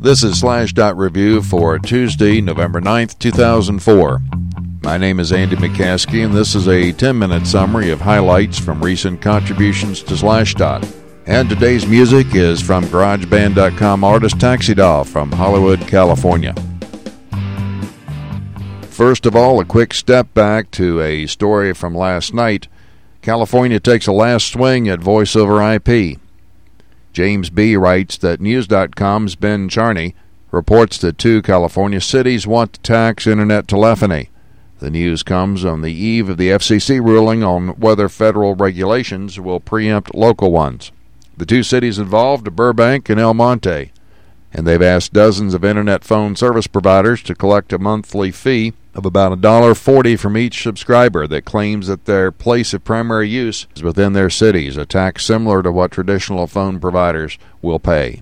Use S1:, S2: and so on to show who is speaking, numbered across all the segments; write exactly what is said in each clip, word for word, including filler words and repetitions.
S1: This is Slashdot Review for Tuesday, November ninth, two thousand four. My name is Andy McCaskey, and this is a ten-minute summary of highlights from recent contributions to Slashdot. And today's music is from GarageBand dot com artist Taxi Doll from Hollywood, California. First of all, a quick step back to a story from last night. California takes a last swing at voice over I P. James B. writes that News dot com's Ben Charney reports that two California cities want to tax internet telephony. The news comes on the eve of the F C C ruling on whether federal regulations will preempt local ones. The two cities involved are Burbank and El Monte, and they've asked dozens of internet phone service providers to collect a monthly fee of about one dollar and forty cents from each subscriber that claims that their place of primary use is within their cities, a tax similar to what traditional phone providers will pay.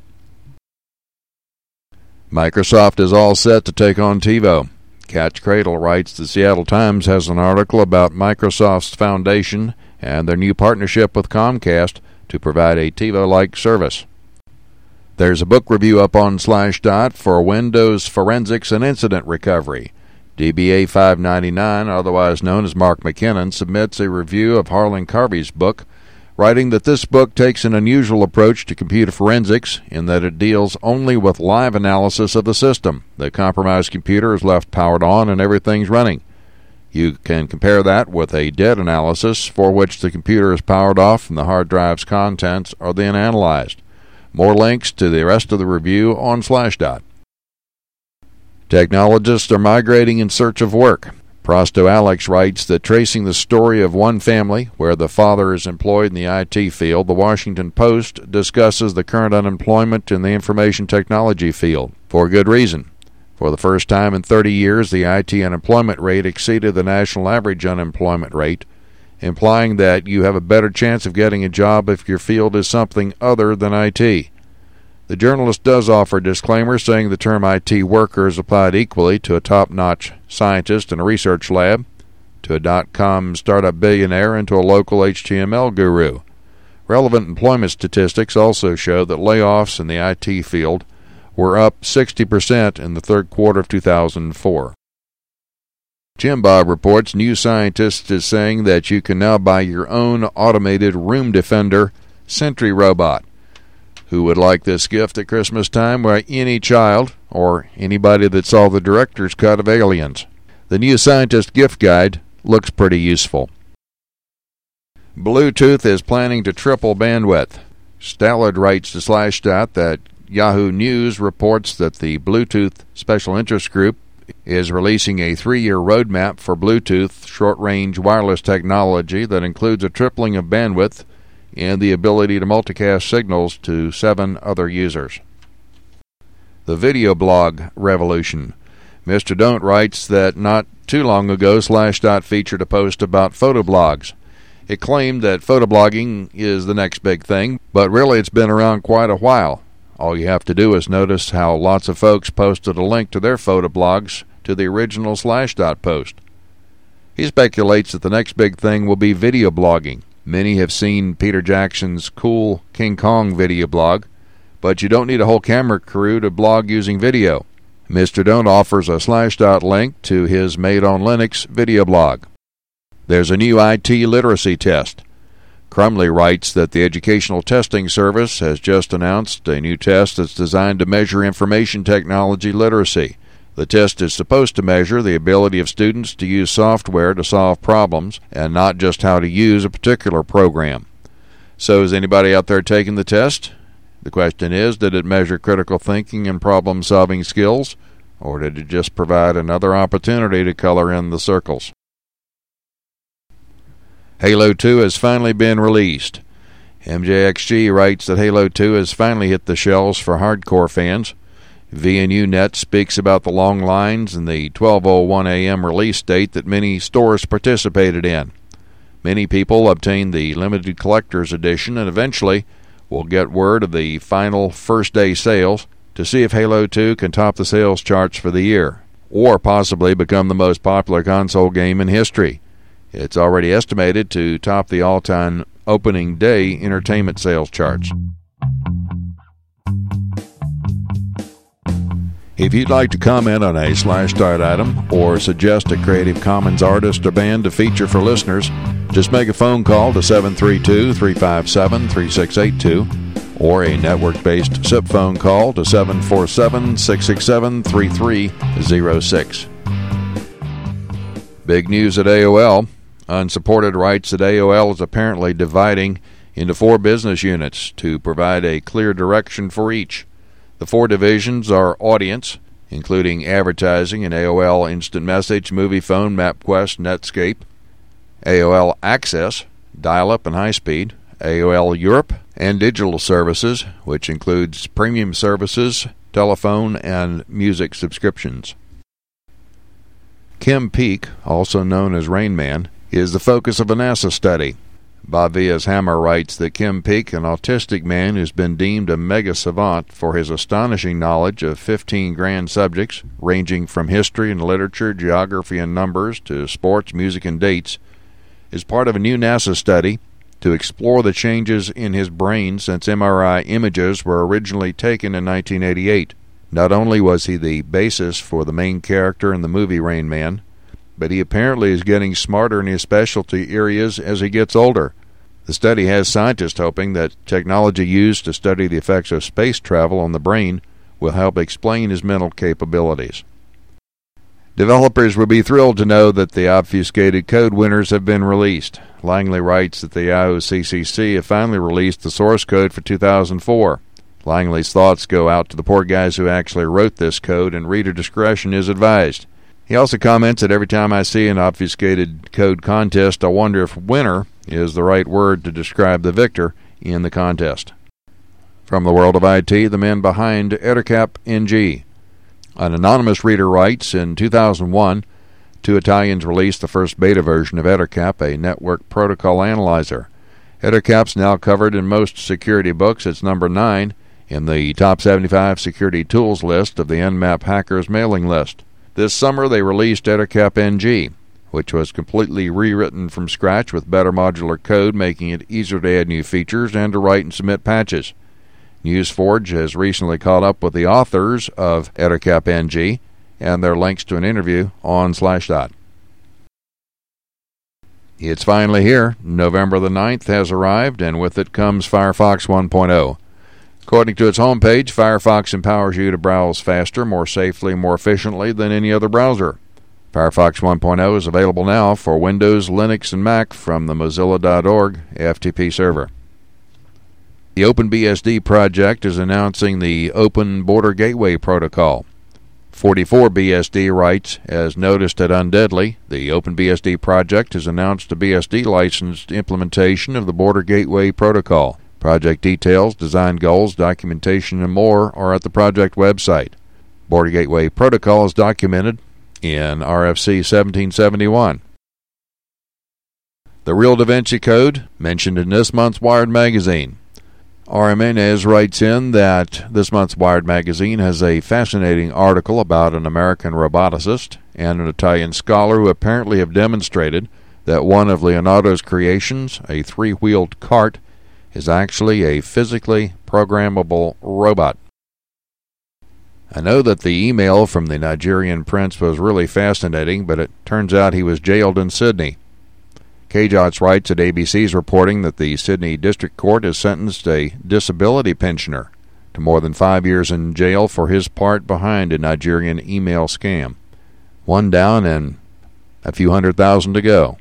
S1: Microsoft is all set to take on TiVo. Catch Cradle writes the Seattle Times has an article about Microsoft's foundation and their new partnership with Comcast to provide a TiVo-like service. There's a book review up on Slashdot for Windows Forensics and Incident Recovery. D B A five ninety-nine, otherwise known as Mark McKinnon, submits a review of Harlan Carvey's book, writing that this book takes an unusual approach to computer forensics in that it deals only with live analysis of the system. The compromised computer is left powered on and everything's running. You can compare that with a dead analysis for which the computer is powered off and the hard drive's contents are then analyzed. More links to the rest of the review on Slashdot. Technologists are migrating in search of work. Prosto Alex writes that tracing the story of one family where the father is employed in the I T field, the Washington Post discusses the current unemployment in the information technology field, for good reason. For the first time in thirty years, the I T unemployment rate exceeded the national average unemployment rate, implying that you have a better chance of getting a job if your field is something other than I T. The journalist does offer a disclaimer saying the term I T worker is applied equally to a top-notch scientist in a research lab, to a dot-com startup billionaire, and to a local H T M L guru. Relevant employment statistics also show that layoffs in the I T field were up sixty percent in the third quarter of two thousand four. Jim Bob reports New Scientist is saying that you can now buy your own automated room defender Sentry robot. Who would like this gift at Christmas time? Why, any child or anybody that saw the director's cut of Aliens. The New Scientist gift guide looks pretty useful. Bluetooth is planning to triple bandwidth. Stallard writes to Slashdot that Yahoo News reports that the Bluetooth Special Interest Group is releasing a three-year roadmap for Bluetooth short-range wireless technology that includes a tripling of bandwidth and the ability to multicast signals to seven other users. The video blog revolution. Mister Don't writes that not too long ago Slashdot featured a post about photoblogs. It claimed that photoblogging is the next big thing, but really it's been around quite a while. All you have to do is notice how lots of folks posted a link to their photoblogs to the original Slashdot post. He speculates that the next big thing will be video blogging. Many have seen Peter Jackson's cool King Kong video blog, but you don't need a whole camera crew to blog using video. Mister Don't offers a Slashdot link to his Made on Linux video blog. There's a new I T literacy test. Crumley writes that the Educational Testing Service has just announced a new test that's designed to measure information technology literacy. The test is supposed to measure the ability of students to use software to solve problems and not just how to use a particular program. So is anybody out there taking the test? The question is, did it measure critical thinking and problem-solving skills, or did it just provide another opportunity to color in the circles? Halo two has finally been released. M J X G writes that Halo two has finally hit the shelves for hardcore fans. V N U Net speaks about the long lines and the twelve oh one a.m. release date that many stores participated in. Many people obtained the limited collector's edition and eventually will get word of the final first-day sales to see if Halo two can top the sales charts for the year, or possibly become the most popular console game in history. It's already estimated to top the all-time opening day entertainment sales charts. If you'd like to comment on a Slashdot item or suggest a Creative Commons artist or band to feature for listeners, just make a phone call to seven three two, three five seven, three six eight two or a network-based S I P phone call to seven four seven, six six seven, three three zero six. Big news at A O L. Unsupported rights at A O L is apparently dividing into four business units to provide a clear direction for each. The four divisions are Audience, including advertising and A O L Instant Message, Movie Phone, MapQuest, Netscape. A O L Access, dial-up and high-speed. A O L Europe, and digital services, which includes premium services, telephone, and music subscriptions. Kim Peek, also known as Rain Man, is the focus of a NASA study. Bhavia's Hammer writes that Kim Peek, an autistic man who's been deemed a mega savant for his astonishing knowledge of fifteen grand subjects, ranging from history and literature, geography and numbers, to sports, music, and dates, is part of a new NASA study to explore the changes in his brain since M R I images were originally taken in nineteen eighty-eight. Not only was he the basis for the main character in the movie Rain Man, but he apparently is getting smarter in his specialty areas as he gets older. The study has scientists hoping that technology used to study the effects of space travel on the brain will help explain his mental capabilities. Developers will be thrilled to know that the obfuscated code winners have been released. Langley writes that the Yahoo C C C have finally released the source code for two thousand four. Langley's thoughts go out to the poor guys who actually wrote this code, and reader discretion is advised. He also comments that every time I see an obfuscated code contest, I wonder if winner is the right word to describe the victor in the contest. From the world of I T, the men behind EtterCap N G. An anonymous reader writes, in two thousand one, two Italians released the first beta version of EtterCap, a network protocol analyzer. EtterCap's now covered in most security books. It's number nine in the top seventy-five security tools list of the Nmap Hackers mailing list. This summer they released EtterCap N G, which was completely rewritten from scratch with better modular code, making it easier to add new features and to write and submit patches. NewsForge has recently caught up with the authors of EtterCap N G, and their links to an interview on Slashdot. It's finally here. November the ninth has arrived, and with it comes Firefox one point oh. According to its homepage, Firefox empowers you to browse faster, more safely, more efficiently than any other browser. Firefox one point oh is available now for Windows, Linux, and Mac from the Mozilla dot org F T P server. The OpenBSD project is announcing the Open Border Gateway Protocol. forty-four B S D writes, as noticed at Undeadly, the OpenBSD project has announced a B S D-licensed implementation of the Border Gateway Protocol. Project details, design goals, documentation, and more are at the project website. Border Gateway Protocol is documented in R F C seventeen seventy-one. The Real Da Vinci Code, mentioned in this month's Wired magazine. R. Jimenez writes in that this month's Wired magazine has a fascinating article about an American roboticist and an Italian scholar who apparently have demonstrated that one of Leonardo's creations, a three-wheeled cart, is actually a physically programmable robot. I know that the email from the Nigerian prince was really fascinating, but it turns out he was jailed in Sydney. K J O T S writes that A B C's reporting that the Sydney District Court has sentenced a disability pensioner to more than five years in jail for his part behind a Nigerian email scam. One down and a few hundred thousand to go.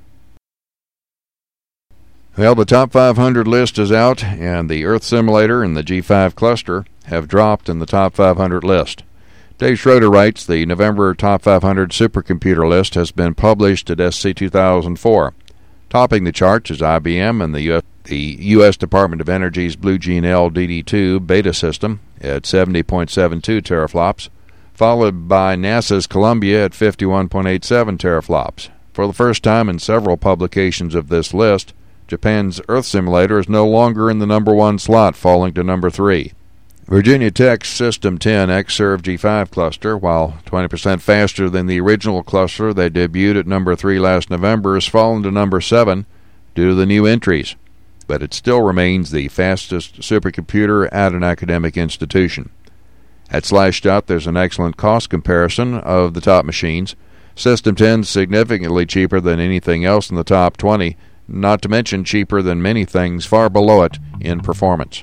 S1: Well, the top five hundred list is out, and the Earth Simulator and the G five cluster have dropped in the top five hundred list. Dave Schroeder writes the November top five hundred supercomputer list has been published at S C two thousand four. Topping the charts is I B M and the U S, the U S Department of Energy's Blue Gene L D D two beta system at seventy point seven two teraflops, followed by NASA's Columbia at fifty-one point eight seven teraflops. For the first time in several publications of this list, Japan's Earth Simulator is no longer in the number one slot, falling to number three. Virginia Tech's System ten Xserve G five cluster, while twenty percent faster than the original cluster that debuted at number three last November, has fallen to number seven due to the new entries, but it still remains the fastest supercomputer at an academic institution. At Slashdot, there's an excellent cost comparison of the top machines. System ten is significantly cheaper than anything else in the top twenty, not to mention cheaper than many things far below it in performance.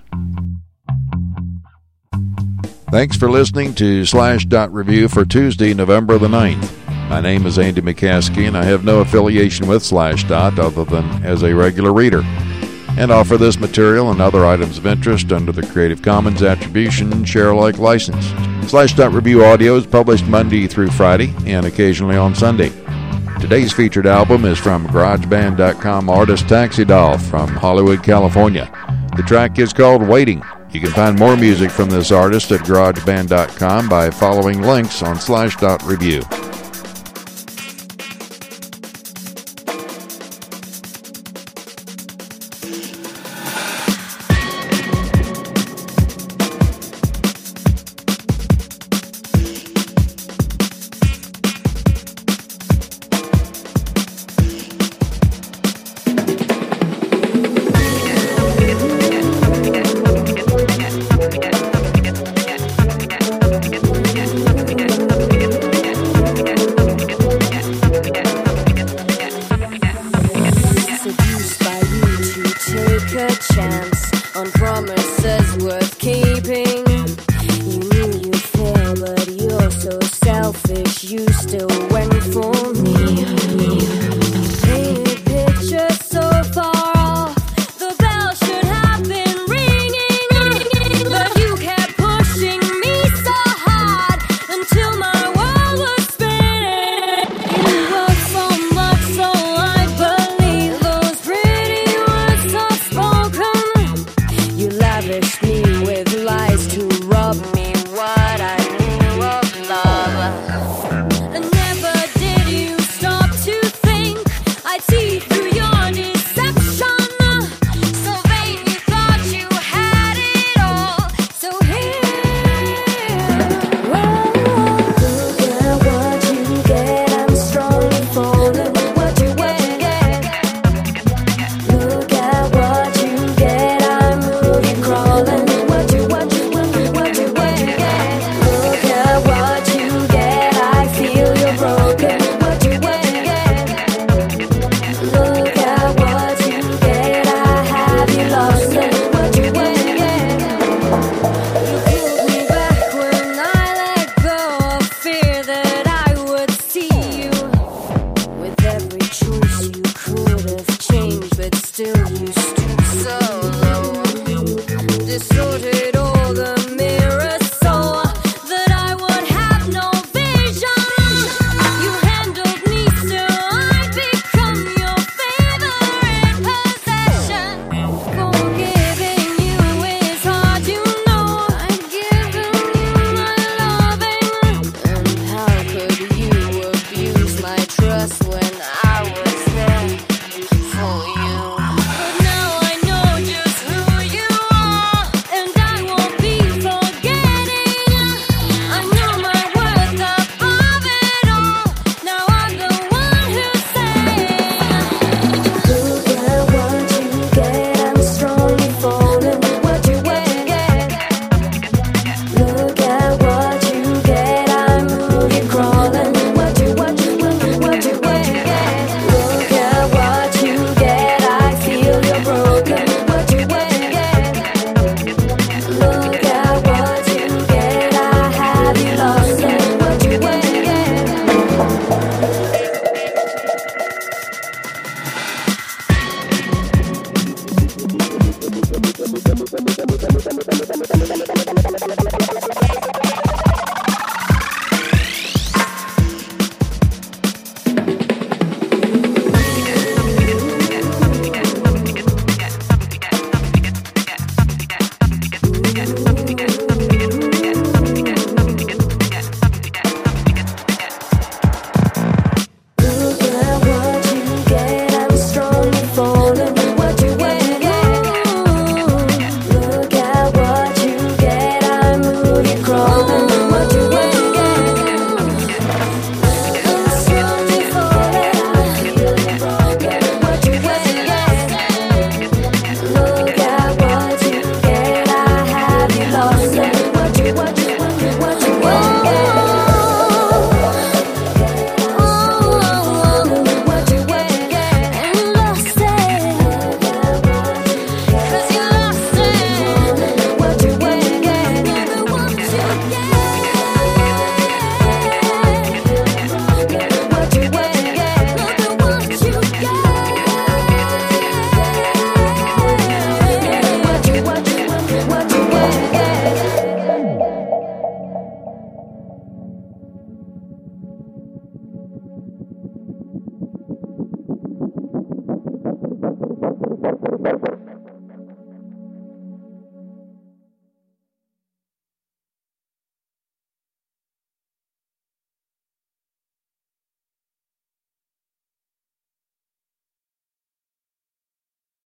S1: Thanks for listening to Slashdot Review for Tuesday, November the ninth. My name is Andy McCaskey, and I have no affiliation with Slashdot other than as a regular reader, and offer this material and other items of interest under the Creative Commons Attribution Share-alike license. Slashdot Review audio is published Monday through Friday and occasionally on Sunday. Today's featured album is from GarageBand dot com artist Taxi Doll from Hollywood, California. The track is called Waiting. You can find more music from this artist at GarageBand dot com by following links on Slashdot Review.